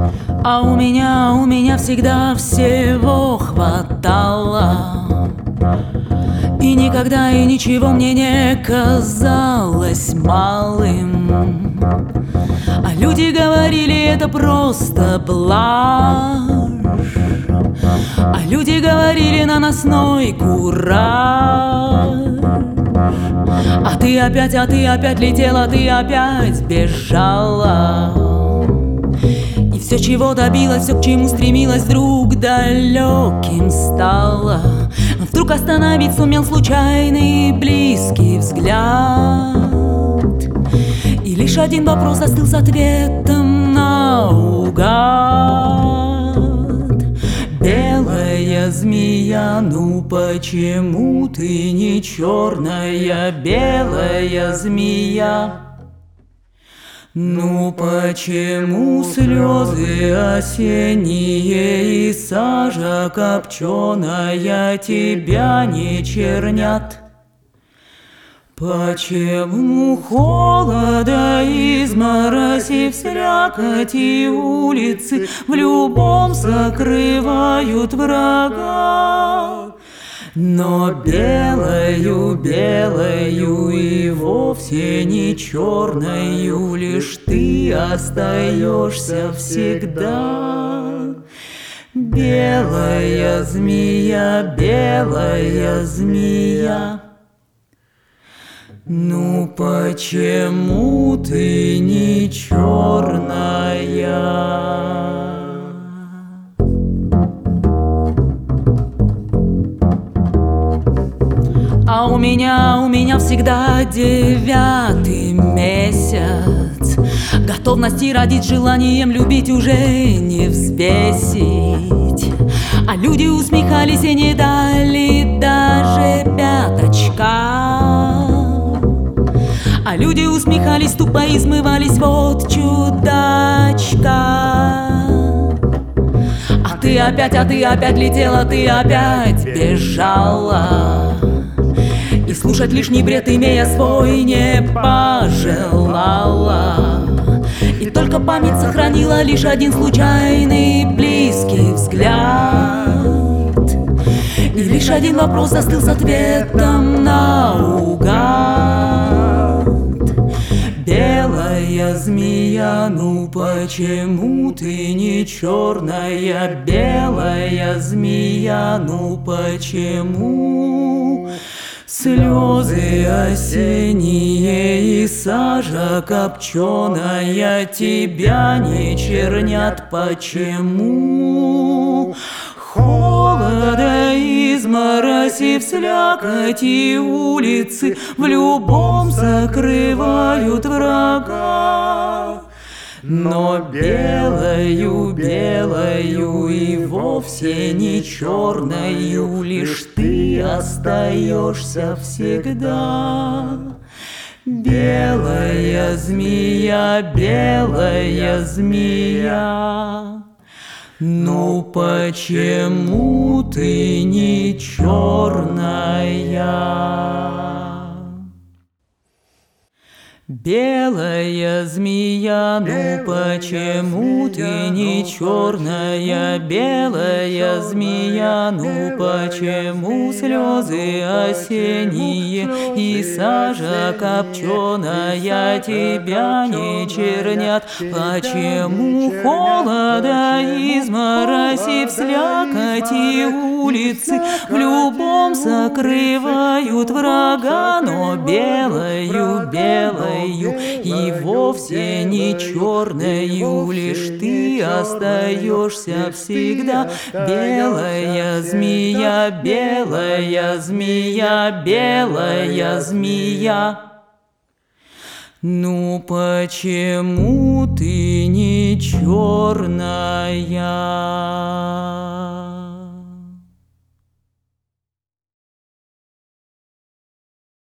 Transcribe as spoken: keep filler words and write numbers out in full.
А у меня, у меня всегда всего хватало, и никогда и ничего мне не казалось малым. А люди говорили, это просто блажь, а люди говорили, наносной кураж. А ты опять, а ты опять летела, ты опять бежала. И все, чего добилась, все, к чему стремилась, вдруг далеким стало. Но вдруг остановить сумел случайный близкий взгляд, и лишь один вопрос застыл с ответом наугад. Белая змея, ну почему ты не черная? Белая змея, ну почему слезы осенние и сажа копченая тебя не чернят? Почему холода, изморози, в слякоти улицы в любом закрывают врага? Но белою, белою и вовсе не черною лишь ты остаешься всегда. Белая змея, белая змея, ну почему ты не черная? А у меня, у меня всегда девятый месяц готовности родить, желанием любить уже не взвесить. А люди усмехались и не дали даже пяточка. А люди усмехались, тупо измывались, вот чудачка. А ты опять, а ты опять летела, ты опять бежала. И слушать лишний бред, имея свой, не пожелала. И только память сохранила лишь один случайный близкий взгляд. И лишь один вопрос застыл с ответом наугад. Белая змея, ну почему ты не черная? Белая змея, ну почему слезы осенние и сажа копченая тебя не чернят? Почему холода, изморози, в слякоти улицы в любом закрывают врага? Но белою, белою и вовсе не черною лишь ты остаешься всегда. Белая змея, белая змея, ну почему ты не черная? Белая змея, ну почему ты не черная? Белая змея, ну почему слезы осенние и сажа копченая тебя не чернят? Почему холода, изморози, в слякоти улицы в любом закрывают врага? Но белою, белою и вовсе не черною лишь ты остаешься всегда. Белая змея, белая змея, белая змея, ну почему ты не черная?